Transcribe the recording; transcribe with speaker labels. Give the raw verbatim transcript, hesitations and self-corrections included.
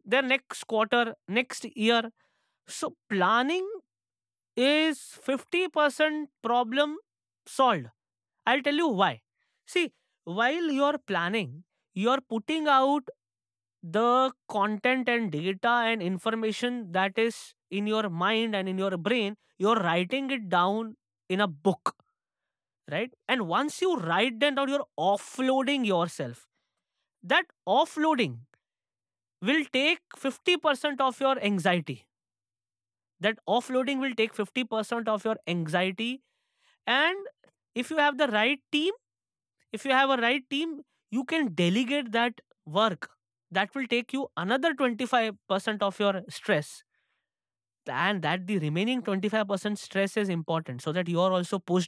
Speaker 1: their next quarter, next year. So planning is fifty percent problem solved. I'll tell you why. See, while you're planning, you're putting out the content and data and information that is in your mind and in your brain, you're writing it down in a book, right? And once you write them down, you're offloading yourself. That offloading will take fifty percent of your anxiety. That offloading will take fifty percent of your anxiety. And if you have the right team, if you have a right team, you can delegate that work. That will take you another twenty-five percent of your stress. And that the remaining twenty-five percent stress is important so that you are also pushed